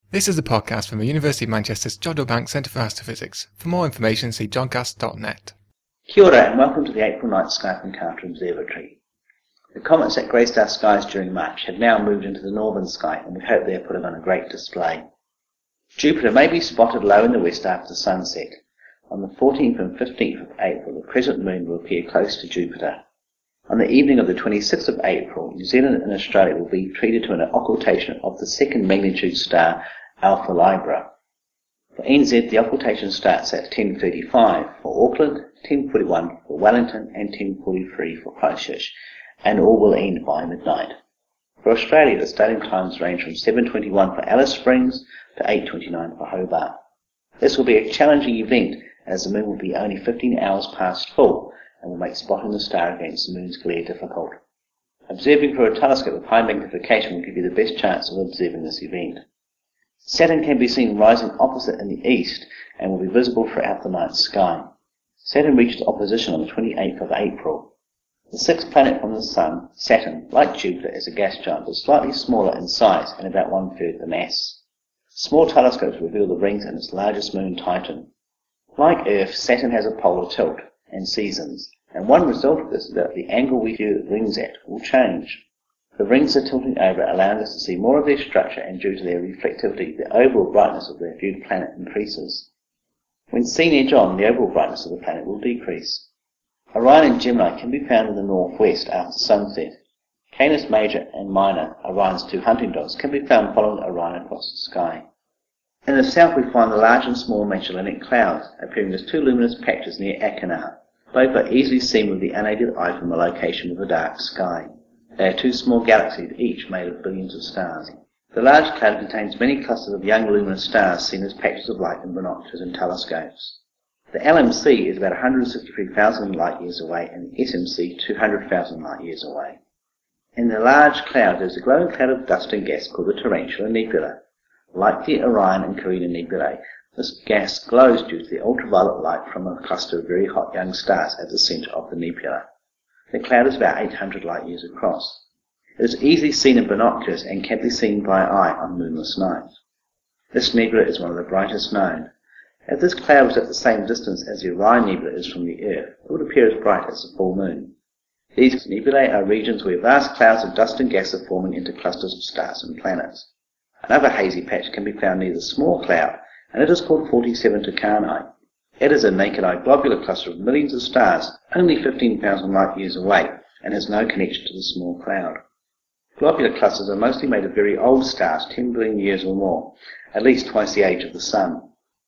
This is a podcast from the University of Manchester's Jod Bank Centre for Astrophysics. For more information, see jodcast.net. Kia ora and welcome to the April Night Sky from Carter Observatory. The comets at grey star skies during March have now moved into the northern sky, and we hope they are putting on a great display. Jupiter may be spotted low in the west after sunset. On the 14th and 15th of April, the crescent moon will appear close to Jupiter. On the evening of the 26th of April, New Zealand and Australia will be treated to an occultation of the second magnitude star, Alpha Libra. For NZ, the occultation starts at 10:35 for Auckland, 10:41 for Wellington and 10:43 for Christchurch, and all will end by midnight. For Australia, the starting times range from 7:21 for Alice Springs to 8:29 for Hobart. This will be a challenging event as the moon will be only 15 hours past full and will make spotting the star against the moon's glare difficult. Observing through a telescope with high magnification will give you the best chance of observing this event. Saturn can be seen rising opposite in the east and will be visible throughout the night sky. Saturn reaches opposition on the 28th of April. The sixth planet from the Sun, Saturn, like Jupiter, is a gas giant but slightly smaller in size and about one-third the mass. Small telescopes reveal the rings in its largest moon, Titan. Like Earth, Saturn has a polar tilt and seasons, and one result of this is that the angle we view the rings at will change. The rings are tilting over, allowing us to see more of their structure, and due to their reflectivity, the overall brightness of the viewed planet increases. When seen edge-on, the overall brightness of the planet will decrease. Orion and Gemini can be found in the northwest after sunset. Canis Major and Minor, Orion's two hunting dogs, can be found following Orion across the sky. In the south we find the large and small Magellanic Clouds, appearing as two luminous patches near Achernar. Both are easily seen with the unaided eye from the location of the dark sky. They are two small galaxies, each made of billions of stars. The large cloud contains many clusters of young luminous stars seen as patches of light in binoculars and telescopes. The LMC is about 163,000 light-years away and the SMC 200,000 light-years away. In the large cloud there is a glowing cloud of dust and gas called the Tarantula Nebula. Like the Orion and Carina nebulae, this gas glows due to the ultraviolet light from a cluster of very hot young stars at the center of the nebula. The cloud is about 800 light-years across. It is easily seen in binoculars and can be seen by eye on moonless nights. This nebula is one of the brightest known. If this cloud was at the same distance as the Orion Nebula is from the Earth, it would appear as bright as the full moon. These nebulae are regions where vast clouds of dust and gas are forming into clusters of stars and planets. Another hazy patch can be found near the small cloud, and it is called 47 Tucanae. It is a naked-eye globular cluster of millions of stars, only 15,000 light-years away, and has no connection to the small cloud. Globular clusters are mostly made of very old stars, 10 billion years or more, at least twice the age of the Sun.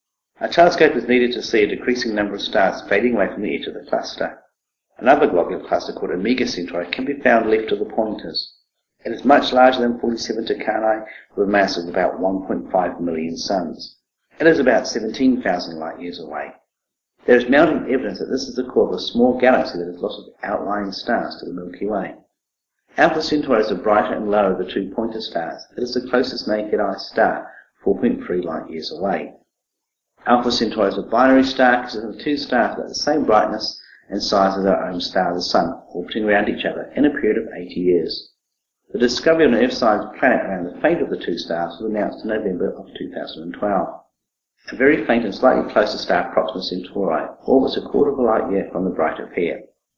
A telescope is needed to see a decreasing number of stars fading away from the edge of the cluster. Another globular cluster called Omega Centauri can be found left of the pointers. It is much larger than 47 Tucanae, with a mass of about 1.5 million suns. It is about 17,000 light-years away. There is mounting evidence that this is the core of a small galaxy that has lots of outlying stars to the Milky Way. Alpha Centauri is the brighter and lower of the two pointer stars. It is the closest naked-eye star, 4.3 light-years away. Alpha Centauri is a binary star consisting of two stars that have the same brightness and size as our own star, the Sun, orbiting around each other in a period of 80 years. The discovery of an Earth-sized planet around the faint of the two stars was announced in November of 2012. A very faint and slightly closer star, Proxima Centauri, orbits a quarter of a light-year from the brighter pair.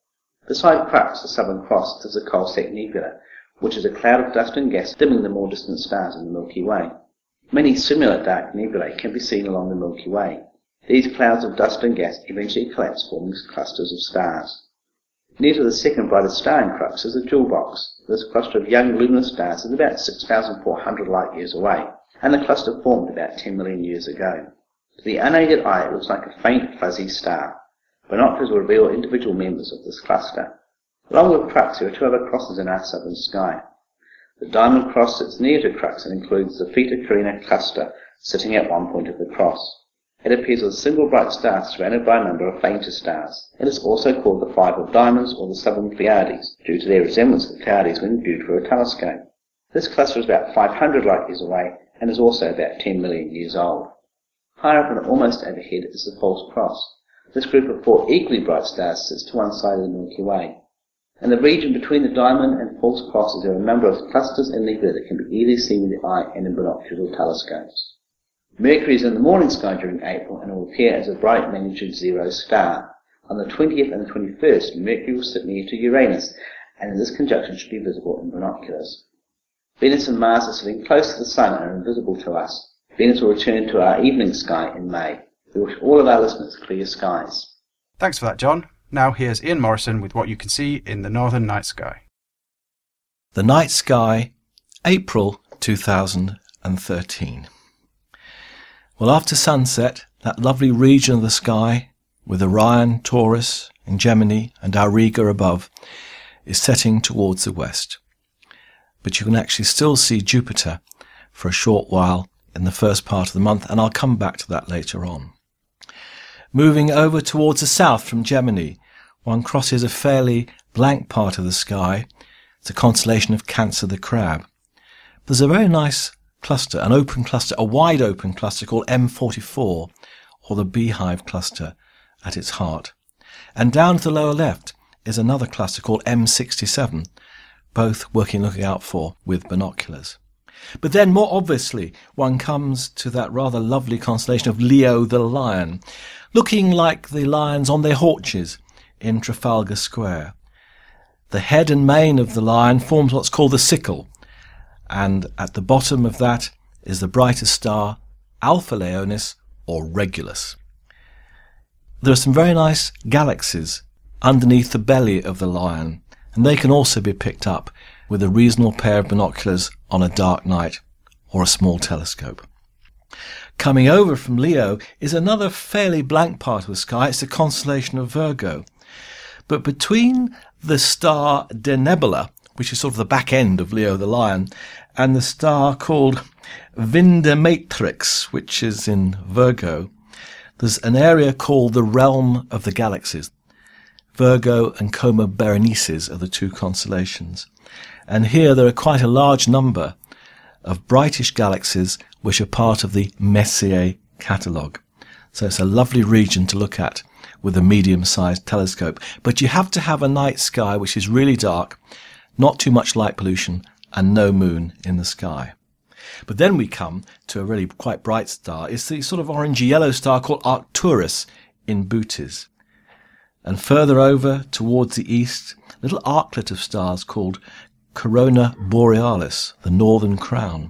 Beside Crux, the Southern Cross, is the Coalsack Nebula, which is a cloud of dust and gas dimming the more distant stars in the Milky Way. Many similar dark nebulae can be seen along the Milky Way. These clouds of dust and gas eventually collapse, forming clusters of stars. Near to the second brightest star in Crux is the Jewel Box. This cluster of young luminous stars is about 6,400 light-years away, and the cluster formed about 10 million years ago. To the unaided eye, it looks like a faint, fuzzy star. Binoculars will reveal individual members of this cluster. Along with Crux, there are two other crosses in our southern sky. The Diamond Cross sits near to Crux and includes the Theta Carina cluster, sitting at one point of the cross. It appears as a single bright star surrounded by a number of fainter stars. It is also called the Five of Diamonds or the Southern Pleiades, due to their resemblance to the Pleiades when viewed through a telescope. This cluster is about 500 light-years away and is also about 10 million years old. Higher up and almost overhead is the False Cross. This group of four equally bright stars sits to one side of the Milky Way. In the region between the diamond and false crosses there are a number of clusters in nebulae that can be easily seen with the eye and in binoculars or telescopes. Mercury is in the morning sky during April and will appear as a bright magnitude 0 star. On the 20th and the 21st, Mercury will sit near to Uranus, and in this conjunction should be visible in binoculars. Venus and Mars are sitting close to the Sun and are invisible to us. Venus will return to our evening sky in May. We wish all of our listeners clear skies. Thanks for that, John. Now here's Ian Morrison with what you can see in the northern night sky. The night sky, April 2013. Well, after sunset, that lovely region of the sky with Orion, Taurus, and Gemini and Auriga above is setting towards the west. But you can actually still see Jupiter for a short while in the first part of the month, and I'll come back to that later on. Moving over towards the south from Gemini, one crosses a fairly blank part of the sky. It's a constellation of Cancer the Crab. There's a very nice cluster, an open cluster, a wide open cluster called M44, or the Beehive cluster at its heart. And down to the lower left is another cluster called M67, both looking out for with binoculars. But then more obviously one comes to that rather lovely constellation of Leo the Lion, looking like the lions on their haunches in Trafalgar Square. The head and mane of the lion forms what's called the sickle, and at the bottom of that is the brightest star, Alpha Leonis or Regulus. There are some very nice galaxies underneath the belly of the lion, and they can also be picked up with a reasonable pair of binoculars on a dark night or a small telescope. Coming over from Leo is another fairly blank part of the sky. It's the constellation of Virgo. But between the star Denebola, which is sort of the back end of Leo the Lion, and the star called Vindematrix, which is in Virgo, there's an area called the Realm of the Galaxies. Virgo and Coma Berenices are the two constellations. And here there are quite a large number of brightish galaxies which are part of the Messier catalogue. So it's a lovely region to look at with a medium-sized telescope. But you have to have a night sky which is really dark, not too much light pollution, and no moon in the sky. But then we come to a really quite bright star. It's the sort of orangey-yellow star called Arcturus in Bootes. And further over towards the east, a little arklet of stars called Corona Borealis, the northern crown.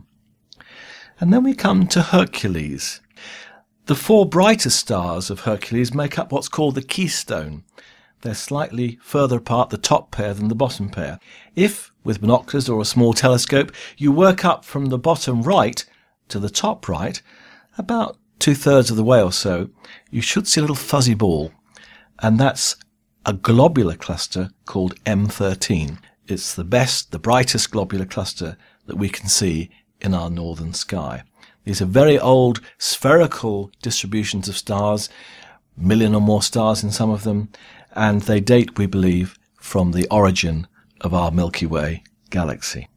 And then we come to Hercules. The four brightest stars of Hercules make up what's called the keystone. They're slightly further apart, the top pair, than the bottom pair. If, with binoculars or a small telescope, you work up from the bottom right to the top right, about 2/3 of the way or so, you should see a little fuzzy ball. And that's a globular cluster called M13. It's the best, the brightest globular cluster that we can see in our northern sky. These are very old spherical distributions of stars, a million or more stars in some of them, and they date, we believe, from the origin of our Milky Way galaxy.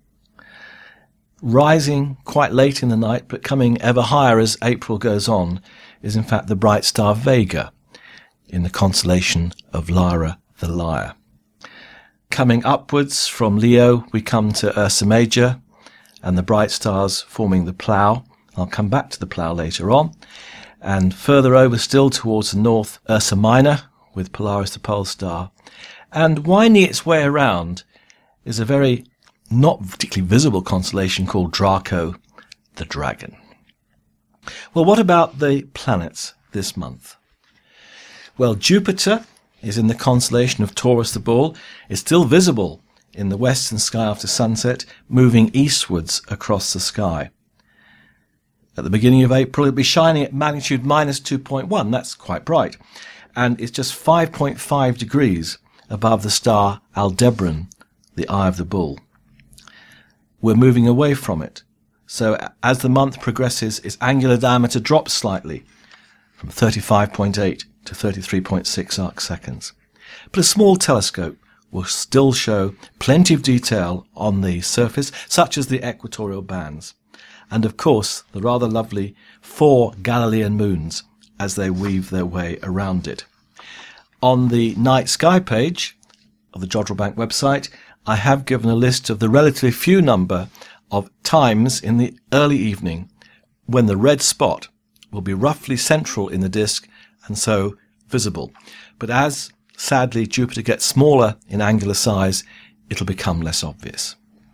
Rising quite late in the night, but coming ever higher as April goes on, is in fact the bright star Vega in the constellation of Lyra the Lyre. Coming upwards from Leo, we come to Ursa Major and the bright stars forming the Plough. I'll come back to the Plough later on. And further over still towards the north, Ursa Minor with Polaris the pole star. And winding its way around is a very not particularly visible constellation called Draco the Dragon. Well, what about the planets this month? Well, Jupiter is in the constellation of Taurus the Bull. It's still visible in the western sky after sunset, moving eastwards across the sky. At the beginning of April, it'll be shining at magnitude -2.1. That's quite bright. And it's just 5.5 degrees above the star Aldebaran, the Eye of the Bull. We're moving away from it. So as the month progresses, its angular diameter drops slightly from 35.8 to 33.6 arc seconds. But a small telescope will still show plenty of detail on the surface, such as the equatorial bands. And of course, the rather lovely 4 Galilean moons as they weave their way around it. On the night sky page of the Jodrell Bank website, I have given a list of the relatively few number of times in the early evening when the red spot will be roughly central in the disk and so visible. But as, sadly, Jupiter gets smaller in angular size, it'll become less obvious.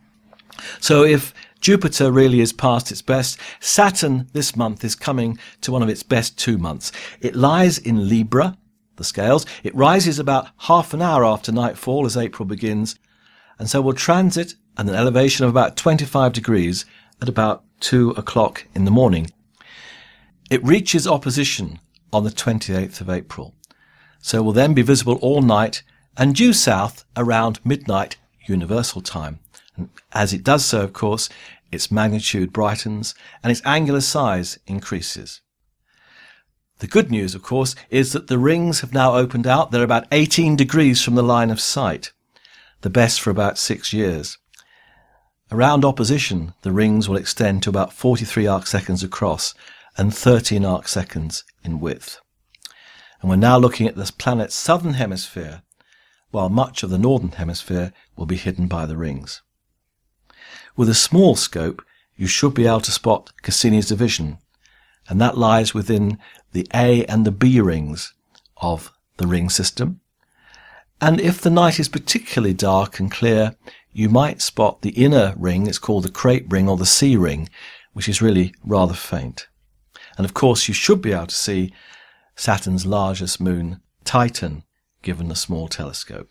So if Jupiter really is past its best, Saturn this month is coming to one of its best 2 months. It lies in Libra, the scales. It rises about half an hour after nightfall as April begins, and so will transit at an elevation of about 25 degrees at about 2 o'clock in the morning. It reaches opposition on the 28th of April, so will then be visible all night and due south around midnight universal time. And as it does so, of course, its magnitude brightens and its angular size increases. The good news, of course, is that the rings have now opened out. They're about 18 degrees from the line of sight, the best for about 6 years. Around opposition, the rings will extend to about 43 arcseconds across and 13 arcseconds in width. And we're now looking at this planet's southern hemisphere, while much of the northern hemisphere will be hidden by the rings. With a small scope, you should be able to spot Cassini's division, and that lies within the A and the B rings of the ring system. And if the night is particularly dark and clear, you might spot the inner ring. It's called the Crepe ring or the C ring, which is really rather faint. And of course, you should be able to see Saturn's largest moon, Titan, given a small telescope.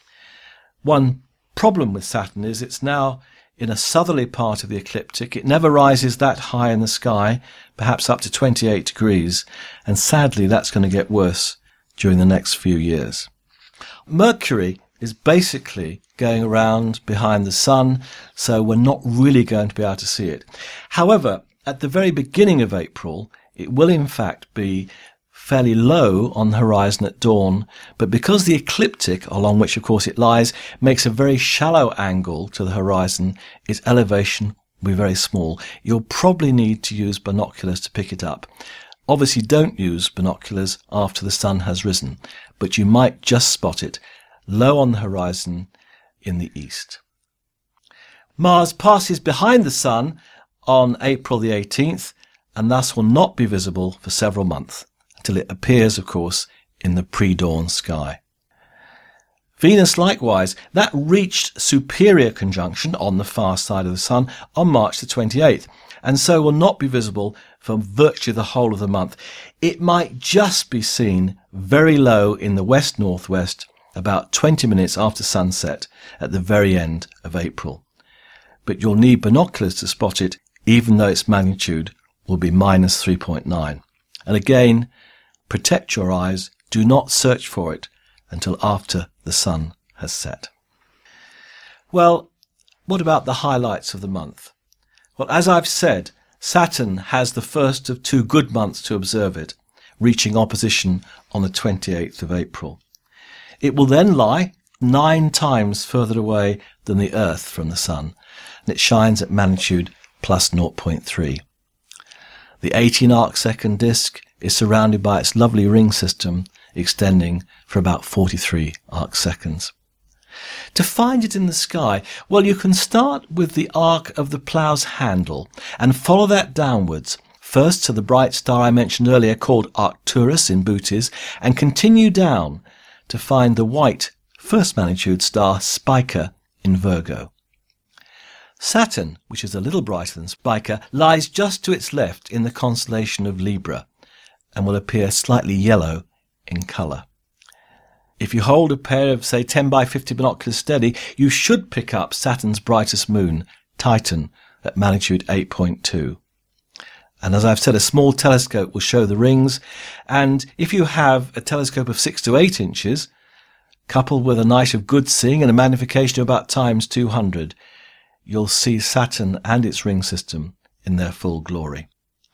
One problem with Saturn is it's now in a southerly part of the ecliptic. It never rises that high in the sky, perhaps up to 28 degrees, and sadly that's going to get worse during the next few years. Mercury is basically going around behind the Sun, so we're not really going to be able to see it. However, at the very beginning of April, it will in fact be fairly low on the horizon at dawn, but because the ecliptic, along which of course it lies, makes a very shallow angle to the horizon, its elevation will be very small. You'll probably need to use binoculars to pick it up. Obviously don't use binoculars after the sun has risen, but you might just spot it low on the horizon in the east. Mars passes behind the Sun on April the 18th, and thus will not be visible for several months, until it appears, of course, in the pre-dawn sky. Venus, likewise, that reached superior conjunction on the far side of the Sun on March the 28th, and so will not be visible for virtually the whole of the month. It might just be seen very low in the west-northwest about 20 minutes after sunset at the very end of April. But you'll need binoculars to spot it, even though its magnitude will be minus 3.9. And again, protect your eyes. Do not search for it until after the sun has set. Well, what about the highlights of the month? Well, as I've said, Saturn has the first of 2 good months to observe it, reaching opposition on the 28th of April. It will then lie 9 times further away than the Earth from the Sun, and it shines at magnitude plus 0.3. The 18 arcsecond disk is surrounded by its lovely ring system, extending for about 43 arcseconds. To find it in the sky, well, you can start with the arc of the plough's handle and follow that downwards, first to the bright star I mentioned earlier called Arcturus in Bootes, and continue down to find the white first magnitude star Spica in Virgo. Saturn, which is a little brighter than Spica, lies just to its left in the constellation of Libra and will appear slightly yellow in colour. If you hold a pair of, say, 10 by 50 binoculars steady, you should pick up Saturn's brightest moon, Titan, at magnitude 8.2. And as I've said, a small telescope will show the rings, and if you have a telescope of 6 to 8 inches, coupled with a night of good seeing and a magnification of about times 200, you'll see Saturn and its ring system in their full glory.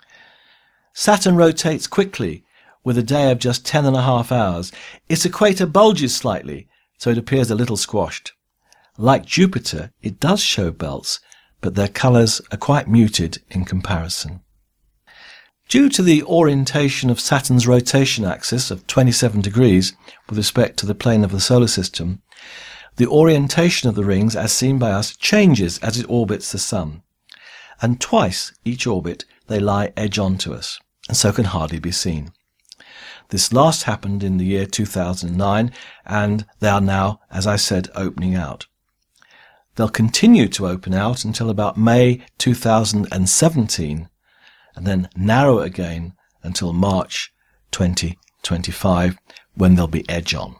Saturn rotates quickly, with a day of just 10.5 hours. Its equator bulges slightly, so it appears a little squashed. Like Jupiter, it does show belts, but their colours are quite muted in comparison. Due to the orientation of Saturn's rotation axis of 27 degrees with respect to the plane of the solar system, the orientation of the rings as seen by us changes as it orbits the Sun, and twice each orbit they lie edge on to us, and so can hardly be seen. This last happened in the year 2009, and they are now, as I said, opening out. They'll continue to open out until about May 2017, and then narrow again until March 2025, when they'll be edge on.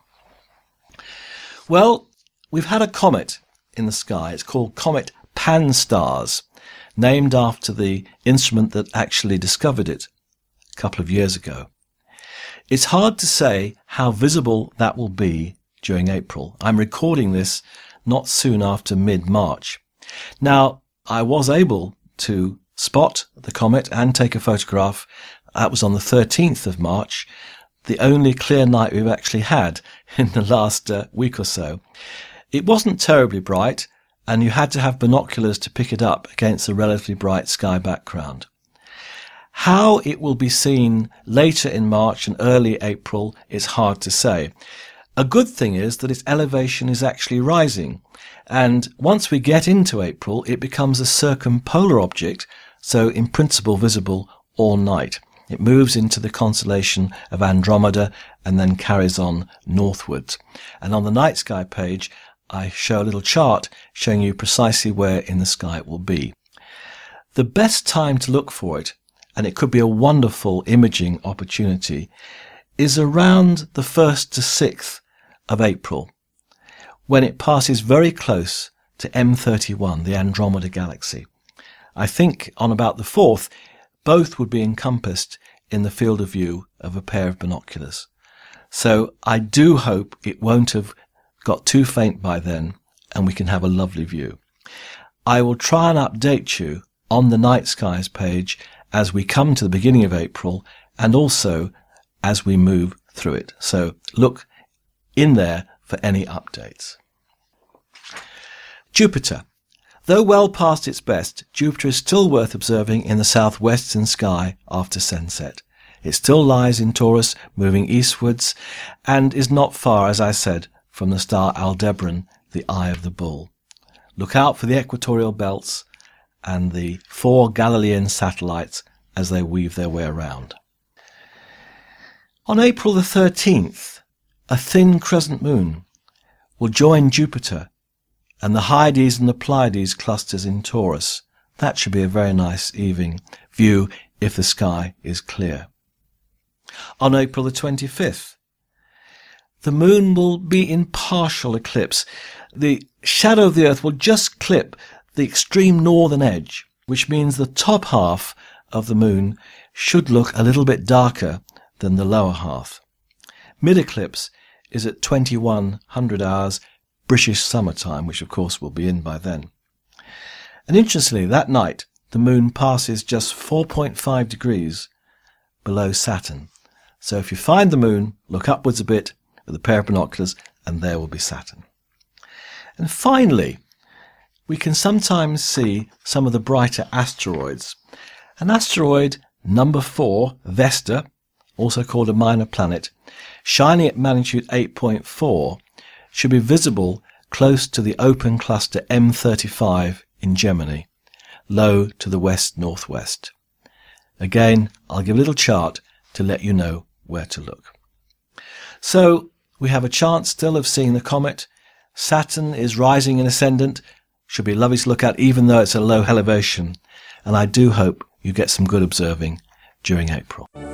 Well, we've had a comet in the sky. It's called Comet Pan-STARRS, named after the instrument that actually discovered it a couple of years ago. It's hard to say how visible that will be during April. I'm recording this not soon after mid-March. Now, I was able to spot the comet and take a photograph. That was on the 13th of March, the only clear night we've actually had in the last week or so. It wasn't terribly bright, and you had to have binoculars to pick it up against a relatively bright sky background. How it will be seen later in March and early April is hard to say. A good thing is that its elevation is actually rising, and once we get into April, it becomes a circumpolar object, so in principle visible all night. It moves into the constellation of Andromeda and then carries on northwards. And on the night sky page, I show a little chart showing you precisely where in the sky it will be. The best time to look for it, and it could be a wonderful imaging opportunity, is around the 1st to 6th of April, when it passes very close to M31, the Andromeda Galaxy. I think on about the 4th, both would be encompassed in the field of view of a pair of binoculars. So I do hope it won't have got too faint by then, and we can have a lovely view. I will try and update you on the night skies page as we come to the beginning of April, and also as we move through it. So look in there for any updates. Jupiter. Though well past its best, Jupiter is still worth observing in the southwestern sky after sunset. It still lies in Taurus, moving eastwards, and is not far, as I said, from the star Aldebaran, the Eye of the Bull. Look out for the equatorial belts and the 4 Galilean satellites as they weave their way around. On April the 13th, a thin crescent moon will join Jupiter and the Hyades and the Pleiades clusters in Taurus. That should be a very nice evening view if the sky is clear. On April the 25th, the moon will be in partial eclipse. The shadow of the Earth will just clip the extreme northern edge, which means the top half of the moon should look a little bit darker than the lower half. Mid-eclipse is at 2100 hours British summertime, which of course will be in by then. And interestingly, that night the moon passes just 4.5 degrees below Saturn. So if you find the moon, look upwards a bit with a pair of binoculars, and there will be Saturn. And finally, we can sometimes see some of the brighter asteroids. An asteroid number 4, Vesta, also called a minor planet, shining at magnitude 8.4, should be visible close to the open cluster M35 in Gemini, low to the west-northwest. Again, I'll give a little chart to let you know where to look. So, we have a chance still of seeing the comet. Saturn is rising in ascendant, should be lovely to look at even though it's a low elevation, and I do hope you get some good observing during April.